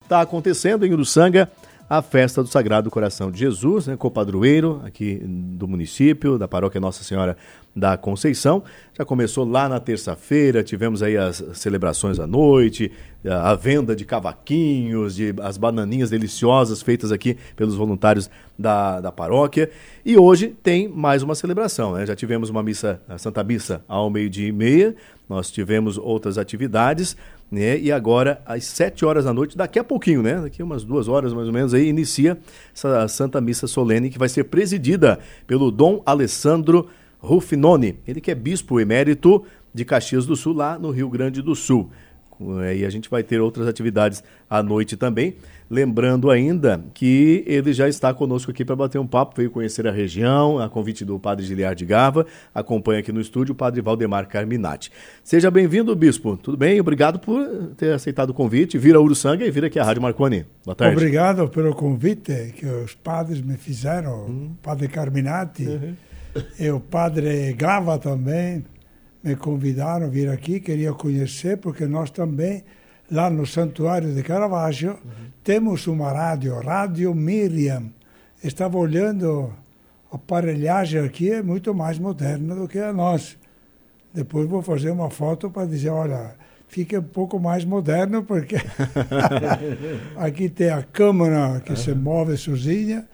está acontecendo em Uruçanga a festa do Sagrado Coração de Jesus, né, copadroeiro aqui do município, da paróquia Nossa Senhora da Conceição. Já começou lá na terça-feira, tivemos aí as celebrações à noite, a venda de cavaquinhos, as bananinhas deliciosas feitas aqui pelos voluntários da paróquia. E hoje tem mais uma celebração, né? Já tivemos uma missa, a Santa Missa, ao 12h30, nós tivemos outras atividades, né? E agora, às 7h da noite, daqui a pouquinho, né? Daqui umas 2 horas mais ou menos, aí inicia essa Santa Missa Solene, que vai ser presidida pelo Dom Alessandro Ruffinoni, ele que é bispo emérito de Caxias do Sul, lá no Rio Grande do Sul. E a gente vai ter outras atividades à noite também. Lembrando ainda que ele já está conosco aqui para bater um papo, veio conhecer a região, a convite do padre Giliar de Gava, acompanha aqui no estúdio o padre Valdemar Carminati. Seja bem-vindo, bispo. Tudo bem? Obrigado por ter aceitado o convite, vir a Uruçanga e vir aqui à Rádio Marconi. Boa tarde. Obrigado pelo convite que os padres me fizeram, o padre Carminati e o padre Gava também me convidaram a vir aqui, queria conhecer, porque nós também, lá no Santuário de Caravaggio, temos uma Rádio Miriam. Estava olhando, a aparelhagem aqui é muito mais moderna do que a nossa. Depois vou fazer uma foto para dizer, olha, fica um pouco mais moderno, porque aqui tem a câmera que se move sozinha,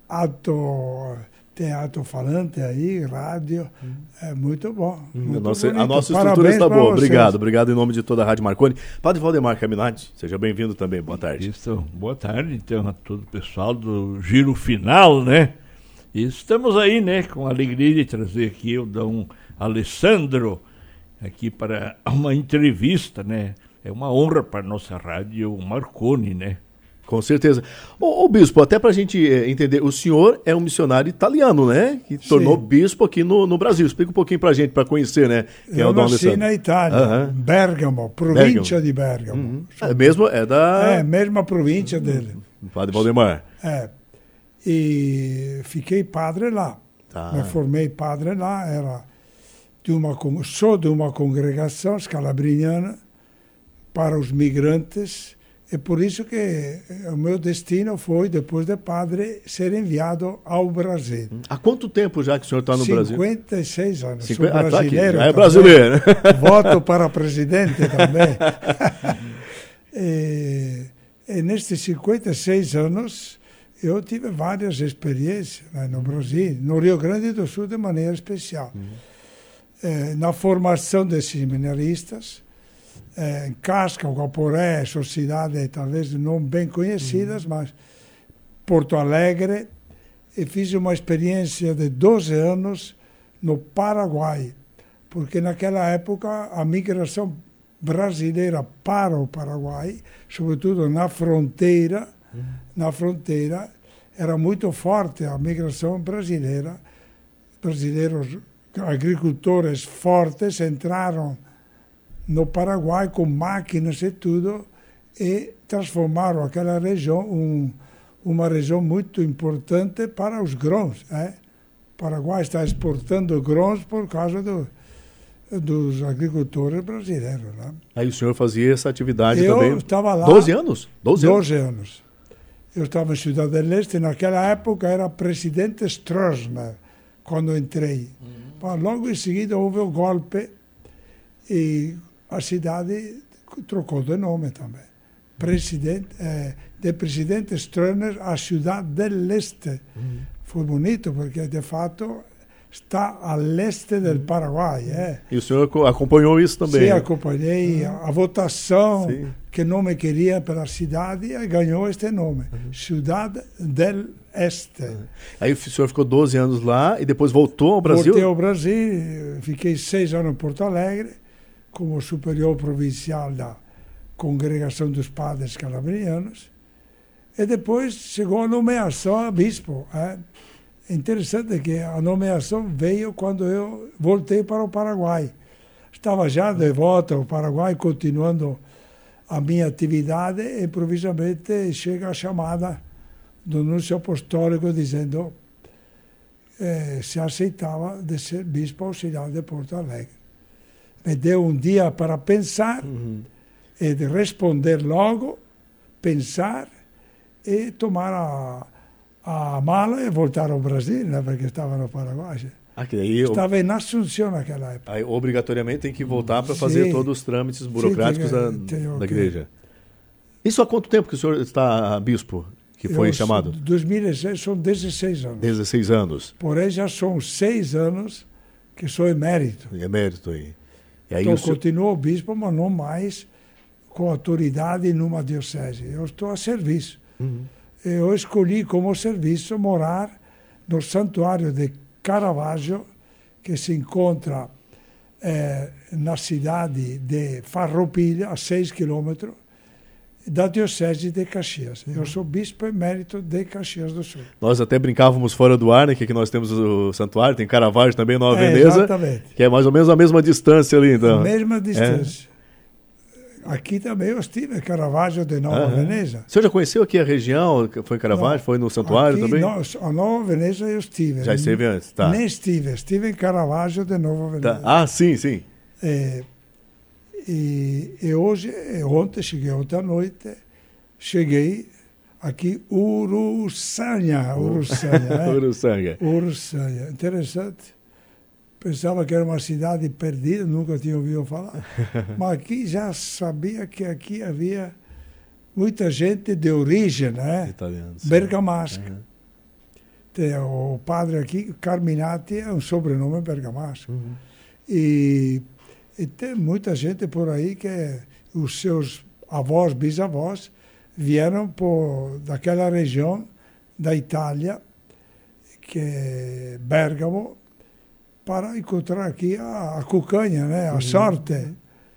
tem alto-falante aí, rádio, é muito bom. Muito a nossa estrutura está boa. Obrigado em nome de toda a Rádio Marconi. Padre Valdemar Carminati, seja bem-vindo também, boa tarde. Isso, boa tarde, então, a todo o pessoal do Giro Final, né? E estamos aí, né, com a alegria de trazer aqui o Dom Alessandro aqui para uma entrevista, né? É uma honra para a nossa Rádio Marconi, né? Com certeza. Ô bispo, até para a gente entender, o senhor é um missionário italiano, né? Que tornou bispo aqui no Brasil. Explica um pouquinho para a gente, para conhecer, né? Quem eu é o Dom nasci Alessandro. Na Itália, Bergamo, província de Bergamo. Mesma província dele. Padre Valdemar. E fiquei padre lá. Me formei padre lá, sou de uma congregação scalabriniana para os migrantes. É por isso que o meu destino foi, depois de padre, ser enviado ao Brasil. Há quanto tempo já que o senhor está no Brasil? 56 anos. Sou brasileiro. Já é brasileiro. Voto para presidente também. E nestes 56 anos, eu tive várias experiências, né, no Brasil, no Rio Grande do Sul de maneira especial. Na formação de seminaristas, em Casca, Guaporé, são cidades talvez não bem conhecidas, mas Porto Alegre, e fiz uma experiência de 12 anos no Paraguai, porque naquela época a migração brasileira para o Paraguai, sobretudo na fronteira, era muito forte a migração brasileira. Brasileiros agricultores fortes entraram no Paraguai com máquinas e tudo, e transformaram aquela região uma região muito importante para os grãos. O Paraguai está exportando grãos por causa dos agricultores brasileiros. Né? Aí o senhor fazia essa atividade também? Eu estava lá. 12 anos? 12 anos. Eu estava em Cidade del Este, naquela época era presidente Stroessner, quando entrei. Logo em seguida houve o golpe e a cidade trocou de nome também. De presidente Stroessner a Cidade del Este. Foi bonito, porque de fato está a leste do Paraguai. E o senhor acompanhou isso também? Sim, acompanhei a votação, que nome queria pela cidade, e ganhou este nome, Cidade del Este. Aí o senhor ficou 12 anos lá e depois voltou ao Brasil? Voltei ao Brasil, fiquei 6 anos em Porto Alegre, como superior provincial da Congregação dos Padres Calabrianos, e depois chegou a nomeação a bispo. É interessante que a nomeação veio quando eu voltei para o Paraguai. Estava já de volta ao Paraguai, continuando a minha atividade, e improvisamente chega a chamada do núncio apostólico dizendo se aceitava de ser bispo auxiliar de Porto Alegre. Me deu um dia para pensar e de responder logo, pensar e tomar a mala e voltar ao Brasil, né? Porque estava no Paraguai. Que daí estava em Assunção naquela época. Aí, obrigatoriamente tem que voltar para fazer todos os trâmites burocráticos da igreja. Isso há quanto tempo que o senhor está bispo, que foi chamado? 2006, são 16 anos. 16 anos. Porém, já são 6 anos que sou emérito. Emérito aí. E aí então, continuo bispo, mas não mais com autoridade numa diocese. Eu estou a serviço. Eu escolhi como serviço morar no Santuário de Caravaggio, que se encontra na cidade de Farroupilha, a 6 quilômetros, da Diocese de Caxias. Eu sou bispo emérito de Caxias do Sul. Nós até brincávamos fora do ar, né, que aqui nós temos o santuário, tem Caravaggio também, Nova Veneza, exatamente. Que é mais ou menos a mesma distância ali, então. A mesma distância. Aqui também eu estive em Caravaggio de Nova Veneza. O senhor já conheceu aqui a região? Foi em Caravaggio? Não, foi no santuário aqui, também? A Nova Veneza eu estive. Já esteve antes, tá. Nem estive em Caravaggio de Nova Veneza. Tá. Sim. E ontem à noite, cheguei aqui, Uruçanga. Uruçanga. Interessante. Pensava que era uma cidade perdida, nunca tinha ouvido falar. Mas aqui já sabia que aqui havia muita gente de origem, né? Italiano, bergamasca. Tem o padre aqui, Carminati, é um sobrenome bergamasco. E tem muita gente por aí que os seus avós, bisavós, vieram daquela região da Itália, que é Bergamo, para encontrar aqui a cucanha, né? A sorte.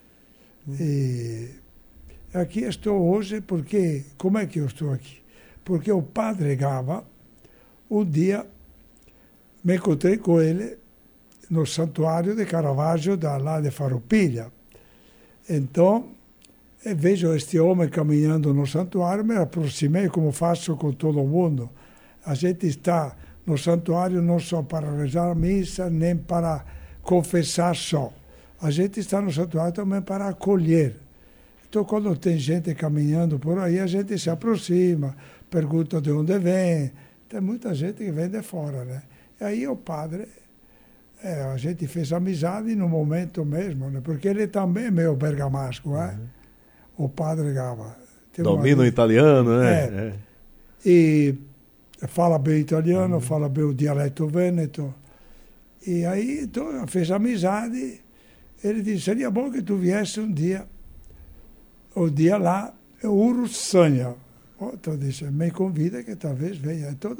E aqui estou hoje porque... Como é que eu estou aqui? Porque o padre Gava, um dia, me encontrei com ele no santuário de Caravaggio, lá de Farroupilha. Então, vejo este homem caminhando no santuário, me aproximei, como faço com todo mundo. A gente está no santuário não só para rezar a missa, nem para confessar só. A gente está no santuário também para acolher. Então, quando tem gente caminhando por aí, a gente se aproxima, pergunta de onde vem. Tem muita gente que vem de fora, né? E aí o padre, a gente fez amizade no momento mesmo, né? Porque ele também é meio bergamasco, né? O padre Gava. Domina o italiano, né? E fala bem italiano, fala bem o dialeto vêneto. E aí, então, fez amizade. Ele disse, seria bom que tu viesse um dia. O dia lá é Uruçanga. Então, disse, me convida que talvez venha. Então,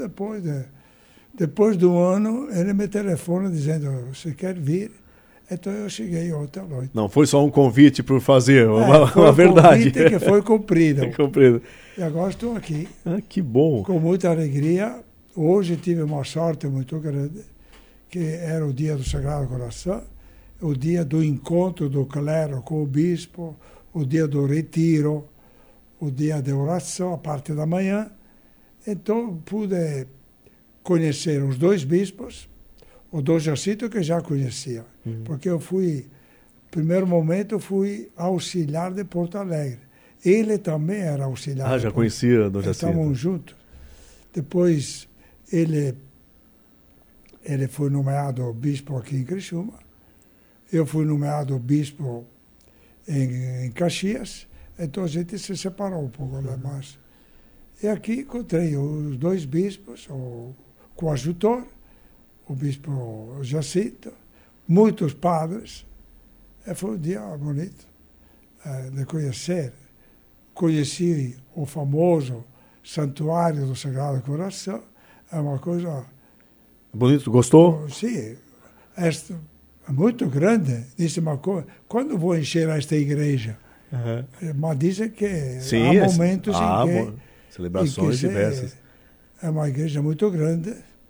depois do ano, ele me telefona dizendo, você quer vir? Então, eu cheguei ontem à noite. Não foi só um convite por fazer, uma verdade. Foi um convite que foi cumprido. Cumprido. E agora estou aqui. Que bom. Com muita alegria. Hoje tive uma sorte muito grande, que era o dia do Sagrado Coração, o dia do encontro do clero com o bispo, o dia do retiro, o dia da oração, a parte da manhã. Então, pude conhecer os dois bispos, o Dom Jacinto, que já conhecia, porque eu fui, no primeiro momento, fui auxiliar de Porto Alegre. Ele também era auxiliar. Já conhecia o Dom Jacinto. Estávamos juntos. Depois, ele foi nomeado bispo aqui em Criciúma. Eu fui nomeado bispo em Caxias. Então, a gente se separou um pouco, né? Mas, e aqui encontrei os dois bispos, o coadjutor, o bispo Jacinto, muitos padres. Foi um dia bonito de conhecer. Conheci o famoso Santuário do Sagrado Coração. É uma coisa... Bonito, gostou? Sim. É muito grande. Disse uma coisa, quando vou encher esta igreja? Mas dizem que há momentos em que... celebrações diversas. É uma igreja muito grande.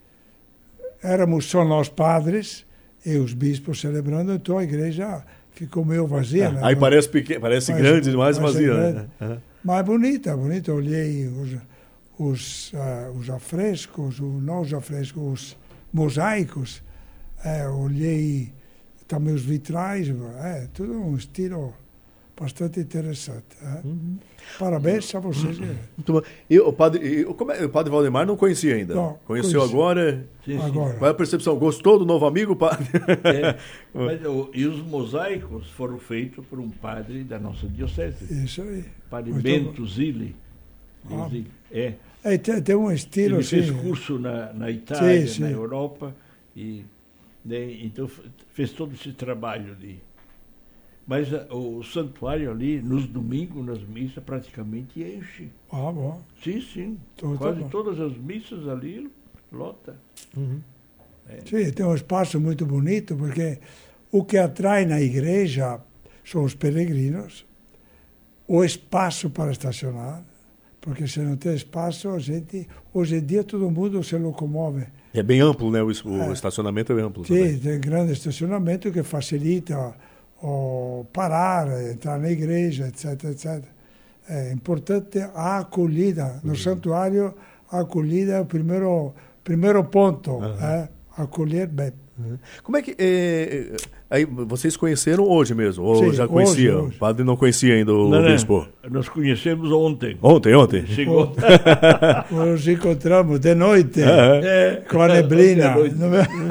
Éramos só nós padres e os bispos celebrando, então a igreja ficou meio vazia. Né? Aí parece pequeno, parece grande demais, vazia. Né? Mas bonita. Eu olhei os afrescos, não os afrescos, os mosaicos, olhei também os vitrais, tudo um estilo bastante interessante. Parabéns a vocês. Muito bom. O padre Valdemar não conhecia ainda? Não, conheceu conheci. Agora? Sim, sim. Agora. Qual é a percepção? Gostou do novo amigo, padre? E os mosaicos foram feitos por um padre da nossa diocese, Isso aí. padre Muito Bento Zilli. Ah. Tem um estilo Ele assim. fez curso na Itália, Sim, na sim. Europa, e então fez todo esse trabalho ali. Mas o santuário ali, nos domingos, nas missas, praticamente enche. Ah, bom. Sim, sim. Então, Quase tá bom. todas as missas ali lota. Sim, tem um espaço muito bonito, porque o que atrai na igreja são os peregrinos, o espaço para estacionar, porque se não tem espaço, hoje em dia todo mundo se locomove. É bem amplo, né? O estacionamento é amplo. Sim, também. tem grande estacionamento que facilita o parar, entrar na igreja, etc, etc. É importante a acolhida. No santuário, a acolhida é o primeiro ponto. Acolher bem. Como é que... aí vocês conheceram hoje mesmo? Ou Sim, já conheciam? hoje. O padre não conhecia ainda o bispo? Nós conhecemos ontem. Ontem? Chegou. Nos encontramos de noite, com a Ontem neblina. à noite.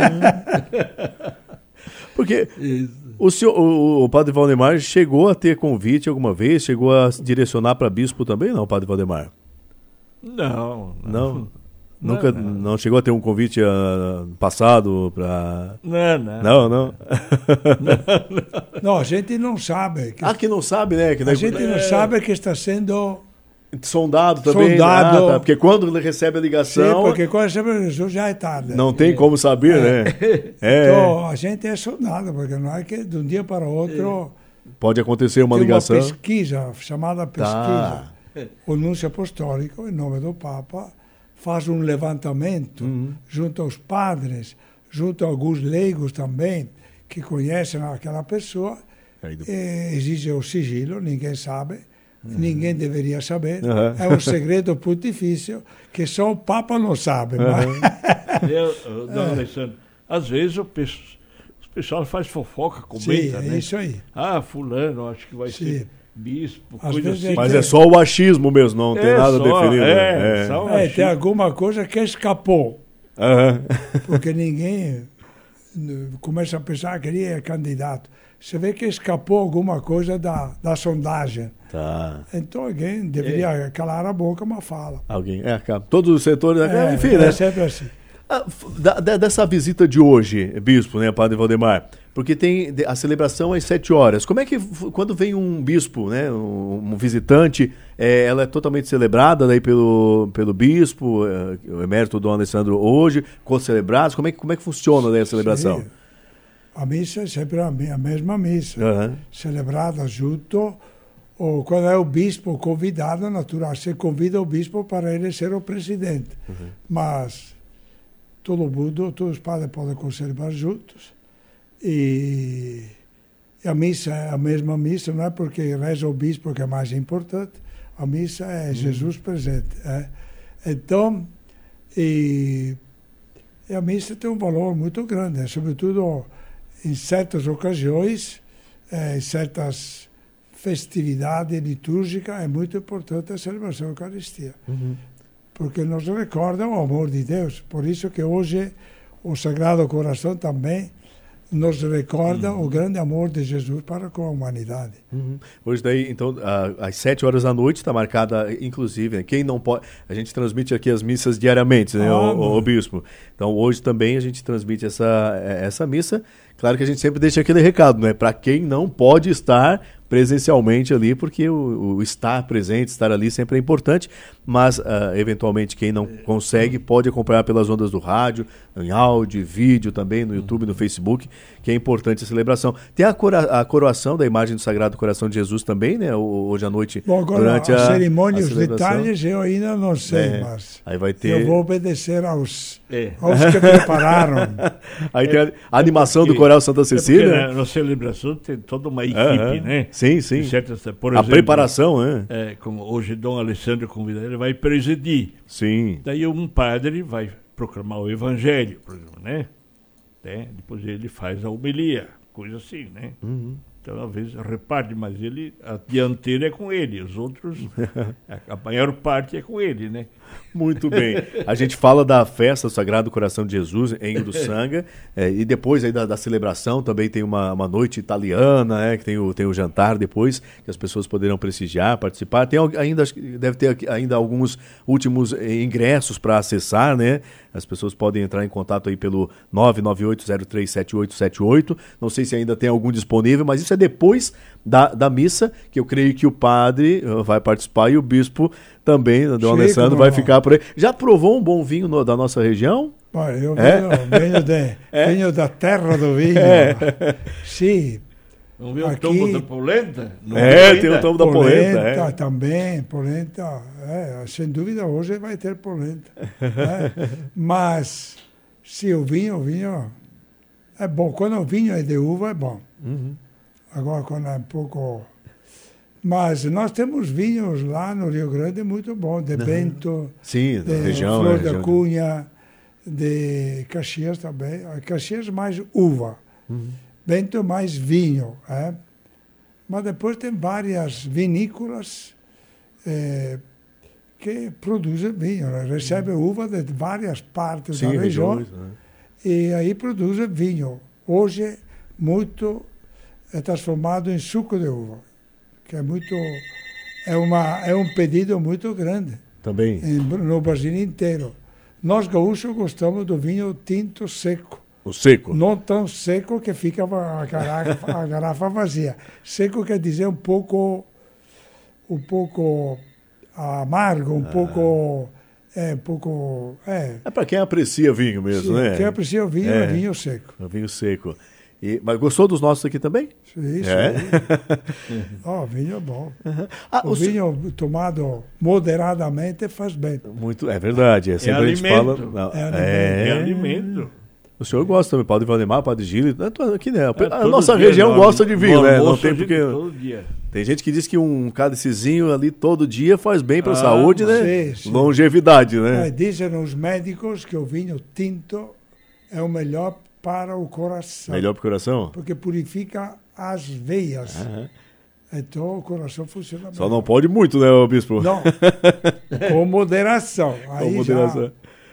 Porque o padre Valdemar chegou a ter convite alguma vez? Chegou a direcionar para bispo também, não, padre Valdemar? Não. Nunca não chegou a ter um convite passado para... Não. Não, a gente não sabe. Que não sabe, né? A gente não sabe que está sendo sondado também. Sondado. Tá, porque quando ele recebe a ligação... Sim, porque quando recebe Jesus já é tarde. Não tem como saber, né? Então, a gente é sondado, porque não é que de um dia para o outro... Pode acontecer uma tem ligação. uma pesquisa, chamada pesquisa. Tá. O Núncio Apostólico, em nome do Papa, faz um levantamento junto aos padres, junto a alguns leigos também, que conhecem aquela pessoa, exige o sigilo, ninguém sabe, ninguém deveria saber. É um segredo pontifício que só o Papa não sabe. Dona Alessandra, às vezes o pessoal faz fofoca, comenta, Sim, né? é isso aí. Fulano, acho que vai ser bispo, Às coisa vezes assim. Mas é só o achismo mesmo, não tem nada definido. Só o achismo. Tem alguma coisa que escapou, porque ninguém começa a pensar que ele é candidato. Você vê que escapou alguma coisa da sondagem. Tá. Então alguém deveria calar a boca, mas fala. Alguém. Todos os setores. Enfim, né? É sempre assim. Dessa visita de hoje, bispo, né, padre Valdemar? Porque tem a celebração às 7 horas. Como é que, quando vem um bispo, né, um visitante, ela é totalmente celebrada daí pelo bispo, o emérito Dom Alessandro hoje, co-celebrados? Como é que funciona daí a celebração? Sim. A missa é sempre a mesma missa, celebrada junto, ou quando é o bispo convidado, natural, você convida o bispo para ele ser o presidente. Mas todos os padres podem celebrar juntos. E a missa é a mesma missa, não é porque reza o bispo que é mais importante, a missa é Jesus presente. Então, a missa tem um valor muito grande, sobretudo em certas ocasiões, em certas festividades litúrgicas, é muito importante a celebração da Eucaristia. Porque nos recorda o amor de Deus. Por isso que hoje o Sagrado Coração também nos recorda o grande amor de Jesus para com a humanidade. Hoje daí, então, às 7 horas da noite está marcada, inclusive, né, quem não pode... A gente transmite aqui as missas diariamente, né, o bispo. Então, hoje também a gente transmite essa missa. Claro que a gente sempre deixa aquele recado, né, para quem não pode estar presencialmente ali, porque o estar presente, estar ali sempre é importante, mas eventualmente quem não consegue pode acompanhar pelas ondas do rádio, em áudio, vídeo também, no YouTube, no Facebook, que é importante a celebração. Tem a coroação da imagem do Sagrado Coração de Jesus também, né, hoje à noite. Bom, agora durante a cerimônia, os celebração. Detalhes eu ainda não sei, mas aí vai ter... eu vou obedecer aos que prepararam. Aí tem a animação do Coral Santa Cecília. Na celebração tem toda uma equipe, né? Sim. Por exemplo, a preparação, né? Como hoje Dom Alessandro convidado, ele vai presidir. Sim. Daí um padre vai proclamar o evangelho, por exemplo, né? Depois ele faz a homilia, coisa assim, né? Então, às vezes, reparte, mas a dianteira é com ele, os outros, a maior parte é com ele, né? Muito bem. A gente fala da festa do Sagrado Coração de Jesus em Uruçanga, e depois aí da celebração também tem uma noite italiana, que tem o jantar depois, que as pessoas poderão prestigiar, participar. Tem ainda, deve ter ainda alguns últimos ingressos para acessar, né? As pessoas podem entrar em contato aí pelo 998037878. Não sei se ainda tem algum disponível, mas isso é depois da missa, que eu creio que o padre vai participar e o bispo também, Dom Alessandro, vai ficar por aí. Já provou um bom vinho da nossa região? Olha, eu venho da terra do vinho. Sim. Não viu o tombo da polenta? Tem o tombo da polenta. Polenta também, polenta. Sem dúvida, hoje vai ter polenta. Mas, se o vinho é bom. Quando o vinho é de uva, é bom. Uhum. Agora, quando é um pouco... Mas nós temos vinhos lá no Rio Grande muito bons, de Bento, sim, de região, Flor da Cunha, de Caxias também. Caxias mais uva, Bento mais vinho. Mas depois tem várias vinícolas que produzem vinho, recebem uva de várias partes da região, e aí produzem vinho. Hoje, muito é transformado em suco de uva, que é um pedido muito grande. Também. No Brasil inteiro. Nós gaúchos gostamos do vinho tinto seco. O seco? Não tão seco que fica a garrafa vazia. Seco quer dizer um pouco amargo, um pouco... É para quem aprecia vinho mesmo, sim, né? Quem aprecia o vinho é vinho seco. É vinho seco. Mas gostou dos nossos aqui também? Isso. Vinho é bom. O vinho tomado moderadamente faz bem. Muito, é verdade. Sempre a gente fala. É alimento. O senhor gosta também, Padre Valdemar, Padre Gílio. Aqui, né? A nossa região gosta de vinho, né? Não tem porque. Todo dia. Tem gente que diz que um cálicezinho ali todo dia faz bem para a saúde, né? Sim. Longevidade, né? Dizem os médicos que o vinho tinto é o melhor para o coração. Melhor para o coração? Porque purifica as veias. Então o coração funciona bem. Só não pode muito, né, bispo? Não. Com moderação. Aí com moderação.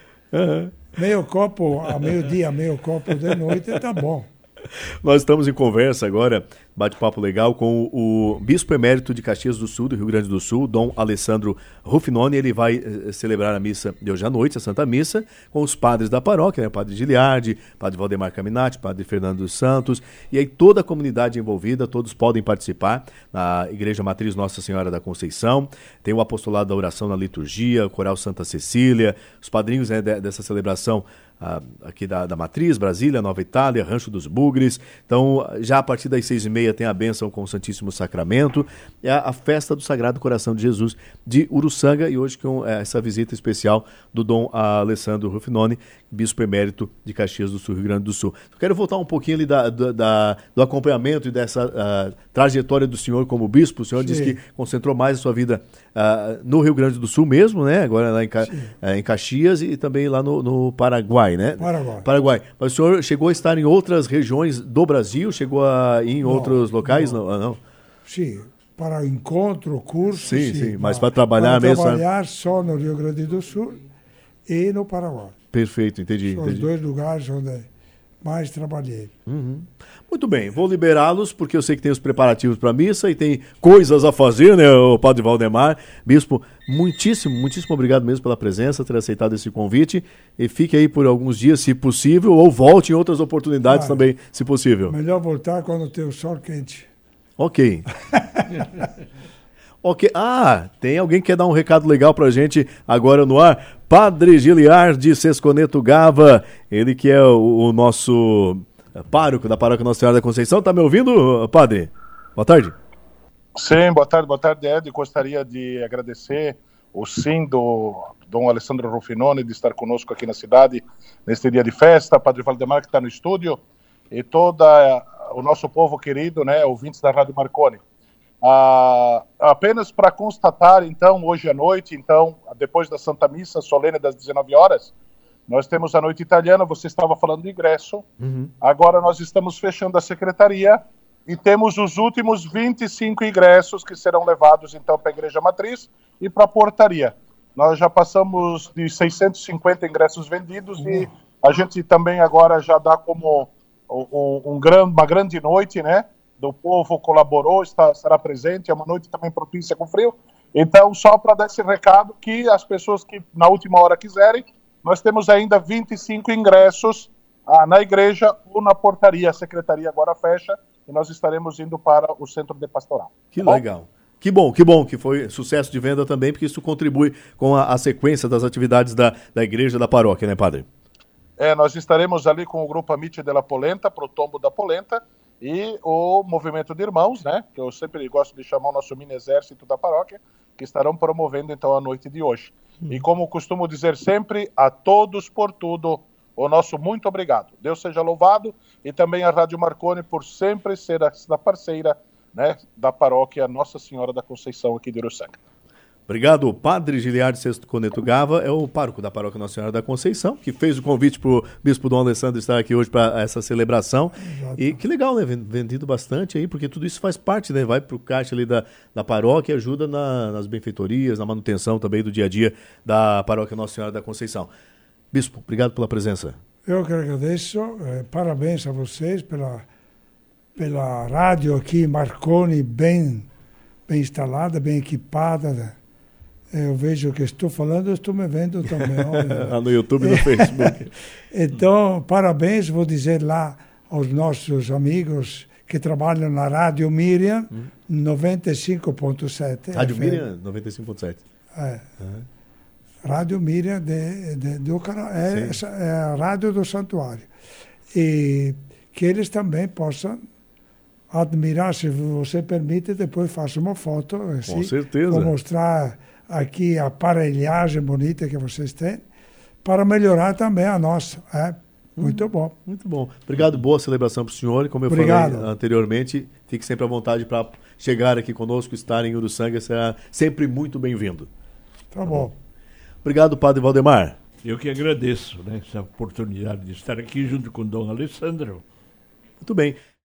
Meio copo a meio-dia, meio copo de noite, tá bom. Nós estamos em conversa agora, bate-papo legal, com o Bispo Emérito de Caxias do Sul, do Rio Grande do Sul, Dom Alessandro Ruffinoni. Ele vai celebrar a missa de hoje à noite, a Santa Missa, com os padres da paróquia, né? Padre Giliardi, Padre Valdemar Caminati, Padre Fernando dos Santos, e aí toda a comunidade envolvida, todos podem participar na Igreja Matriz Nossa Senhora da Conceição. Tem o apostolado da oração na liturgia, o Coral Santa Cecília, os padrinhos, né, dessa celebração aqui da Matriz, Brasília, Nova Itália, Rancho dos Bugres. Então, já a partir das 6h30 tem a bênção com o Santíssimo Sacramento. É a festa do Sagrado Coração de Jesus de Uruçanga, e hoje com essa visita especial do Dom Alessandro Ruffinoni, Bispo Emérito de Caxias do Sul, Rio Grande do Sul. Eu quero voltar um pouquinho ali do acompanhamento e dessa trajetória do senhor como bispo. O senhor disse que concentrou mais a sua vida no Rio Grande do Sul mesmo, né? Agora lá em Caxias, e também lá no Paraguai, né? Paraguai. Mas o senhor chegou a estar em outras regiões do Brasil? Chegou a ir em outros locais? Não. Sim, para encontro, curso. Sim, mas para trabalhar mesmo. Para trabalhar só no Rio Grande do Sul e no Paraguai. Perfeito, entendi. São os dois lugares onde mais trabalhei. Muito bem, vou liberá-los, porque eu sei que tem os preparativos para a missa e tem coisas a fazer, né, o Padre Valdemar. Bispo, muitíssimo obrigado mesmo pela presença, ter aceitado esse convite, e fique aí por alguns dias, se possível, ou volte em outras oportunidades também, se possível. Melhor voltar quando tem o sol quente. Ok. Ok. Tem alguém que quer dar um recado legal pra gente agora no ar. Padre Giliardi Sesconeto Gava, ele que é o nosso pároco da Paróquia Nossa Senhora da Conceição. Tá me ouvindo, padre? Boa tarde. Sim, boa tarde, Ed. Gostaria de agradecer o sim do Dom Alessandro Ruffinoni de estar conosco aqui na cidade neste dia de festa, Padre Valdemar que está no estúdio, e todo o nosso povo querido, né, ouvintes da Rádio Marconi. Apenas para constatar, então, hoje à noite, então, depois da Santa Missa solene das 19 horas, nós temos a noite italiana. Você estava falando de ingresso. Agora nós estamos fechando a secretaria e temos os últimos 25 ingressos que serão levados então para a Igreja Matriz e para a portaria. Nós já passamos de 650 ingressos vendidos e a gente também agora já dá como uma grande noite, né? Do povo colaborou, estará presente, é uma noite também propícia com frio. Então, só para dar esse recado que as pessoas que na última hora quiserem, nós temos ainda 25 ingressos na igreja ou na portaria. A secretaria agora fecha e nós estaremos indo para o centro de pastoral. Que legal. Que bom que foi sucesso de venda também, porque isso contribui com a sequência das atividades da igreja, da paróquia, né, padre? Nós estaremos ali com o grupo Amite de la Polenta, para o Tombo da Polenta, e o Movimento de Irmãos, né, que eu sempre gosto de chamar o nosso mini exército da paróquia, que estarão promovendo então a noite de hoje. E como costumo dizer sempre, a todos por tudo, o nosso muito obrigado. Deus seja louvado, e também a Rádio Marconi por sempre ser a parceira, né, da paróquia Nossa Senhora da Conceição aqui de Uruçanga. Obrigado, Padre Giliardi Sexto Coneto Gava, é o pároco da paróquia Nossa Senhora da Conceição, que fez o convite para o bispo Dom Alessandro estar aqui hoje para essa celebração. Exato. E que legal, né? Vendido bastante aí, porque tudo isso faz parte, né? Vai para o caixa ali da paróquia e ajuda nas benfeitorias, na manutenção também do dia a dia da paróquia Nossa Senhora da Conceição. Bispo, obrigado pela presença. Eu que agradeço, parabéns a vocês pela rádio aqui, Marconi, bem instalada, bem equipada, né? Eu vejo que estou falando, estou me vendo também. No YouTube e no Facebook. Então, parabéns, vou dizer lá aos nossos amigos que trabalham na Rádio Miriam, 95.7. Rádio Miriam, 95.7. Rádio Miriam do canal, é a rádio do santuário. E que eles também possam admirar, se você permite, depois faço uma foto. Assim, com certeza. Vou mostrar aqui a aparelhagem bonita que vocês têm, para melhorar também a nossa. Muito bom. Muito bom. Obrigado, boa celebração para o senhor. Como eu falei anteriormente, fique sempre à vontade para chegar aqui conosco, estar em Uruçanga, será sempre muito bem-vindo. Tá bom. Obrigado, Padre Valdemar. Eu que agradeço, né, essa oportunidade de estar aqui junto com o Dom Alessandro. Muito bem.